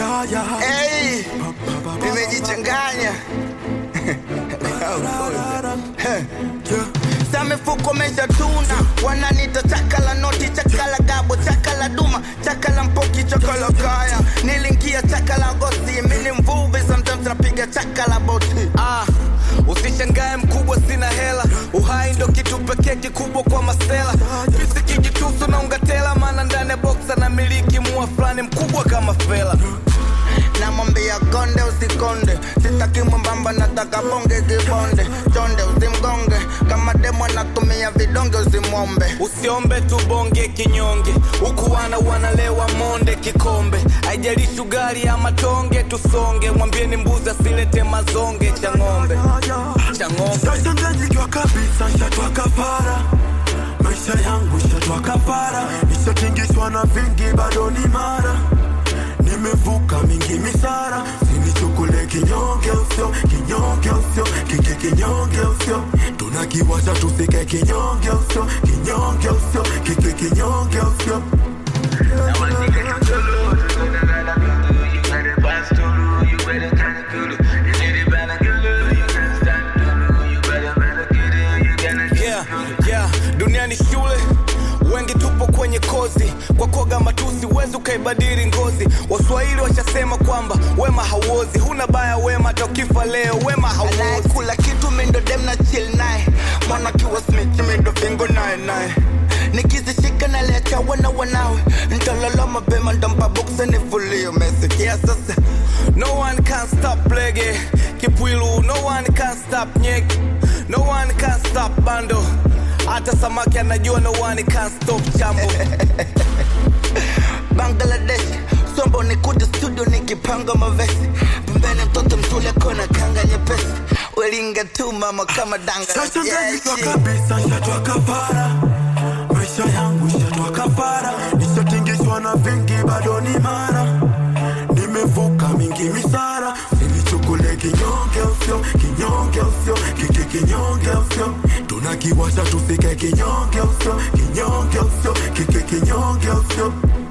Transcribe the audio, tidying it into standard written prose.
Hey, nimejichanganya. Same fuko mesha tuna. Wananita chakala noti, chakala gabo, chakala duma, chakala mpoki, chakala kaya. Nilingia chakala gosi, mini mvuvi, sometimes napiga chakala boti. Usishangae mkubwa sina hela. Uhai ndo kitu pekee kikubwa kwa masela. Fisi kijitusu na ungatela. Mana ndani boxa na miliki mua flani mkubwa kama fela. Namwambia konde usikonde, sitaki mwembamba nataka bonge kibonde. Chonde usimgonge, kama demo natumia vidonge usimwombe. Usiombe tu bonge kinyonge, huku wanalewa monde kikombe. Haijalishi ugali ama tonge tusonge. Mwambieni mbuzi asilete mazonge cha ng'ombe. Sasa ndanikiwa kabisa shatwa kafara. Maisha yangu shatwa kafara. Nishatingishwa na vingi bado ni mara. Nimevuka mingi misara. Sinichukule kinyonge usio, kinyonge usio, kinyonge usio. Tunakiwasha tusike kinyonge usio, kinyonge usio, kinyonge usio. Dunia ni shule, wengi tupo kwenye kozi. Kwa koga matusi wezi ukaibadili ngozi. Waswahili washasema kwamba wema hauozi. Huna baya wema hata ukifa leo wema hauozi. Anayekula kitu mindo dem na chill nae. Mwana kiwa smith mindo fingo nae. Nikizishika na lecha wanawe. Ntalala mapema ndampa boxa nifulio. Mesikia sasa. No one can stop lege Kipwilu, no one can stop nyek. No one can stop bando. Hata samaki anajua no one can stop chambo. Bangladesh, sombo nikuja studio nikipanga mavesi. Pembeni mtoto mtule kona kanga nyepesi. Welinga tu mama kama danga. Sasa ndanikiwa kabisa shatwa kafara. Maisha yangu shatwa kafara. Nishatingishwa na vingi bado ni mara. Nimevuka mingi misara. Sinichukule kinyonge usio, kinyonge usio, kinyonge usio. Tunakiwasha tusike kinyonge usio, kinyonge usio, kinyonge usio.